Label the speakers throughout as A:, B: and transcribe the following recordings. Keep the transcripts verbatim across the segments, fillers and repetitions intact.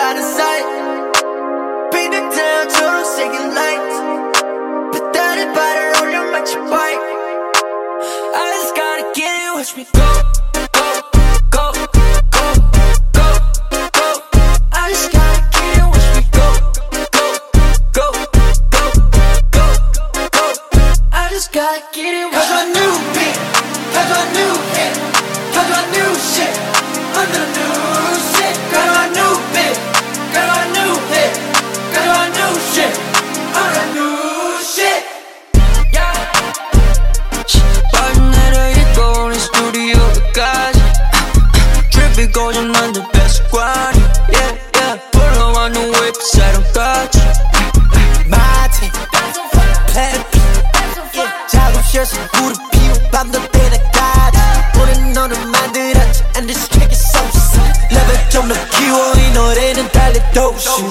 A: 다른 sight. Paint the town 초록색의 lights. 배달의 발을 올려 마치 bike. I just gotta get it, watch me go, go, go, go, go, go. I just gotta get it, watch me go, go, go, go, go, go. I just gotta get it, cause my new beat, cause my new hit, cause my new shit, under the new shit. Got my new beat, got my new hit, got my new shit, under the new shit. Yeah. 빨리 내려있고 우리 스튜디오까지 트립이 고장난 the best squad. Yeah, yeah. 불러와 new whip 새로까지 My team, plan B. Yeah. 작업실에서 불을 피워 밤도 때려까지 우린 너를 만들었지 and this track is so sick. 레벨 좀 더 키워 이 노래는 달려도 슛.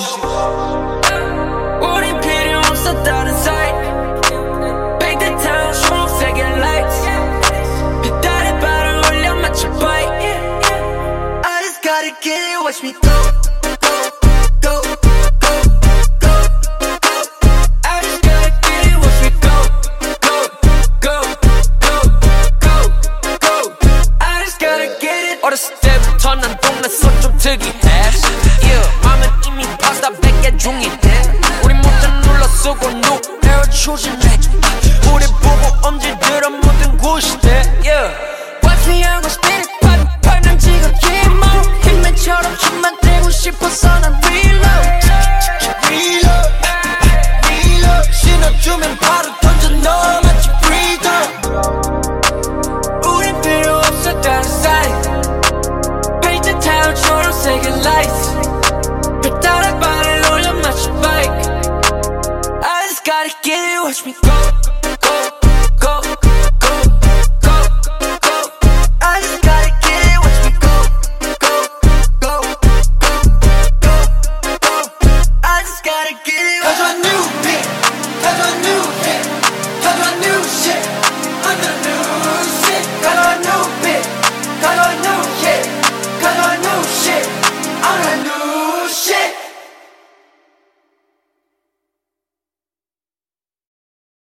A: 우린 필요 없어 다른 사이. Paint the town 초록색의 lights. 배달의 발을 올려 마치 bike. I just gotta get it, watch me go, go, go, go, go, go. I just gotta get it, watch me go, go, go, go, go, go. I just gotta get it. 어렸을 때부터 난 동네서 좀 특이해. Yeah, 맘은 이미 파스타 백 개 중이네. 우리 모자 눌러 쓰고 노래를 추진해. 우리 보고 엄지들어 묻은 구시대. Yeah, watch me 하고 spin it, 팔, 팔 지금 힘어. 힘맨처럼 춤만 떼고 싶어서 난 reload, reload, reload. 신어주면 바로 던져 넣어 마치 free throw. 우린 필요 없어 다른 사이. Paint the town 초록색의 lights. 배달의 발을 올려 마치 bike. I just gotta get it, watch me go.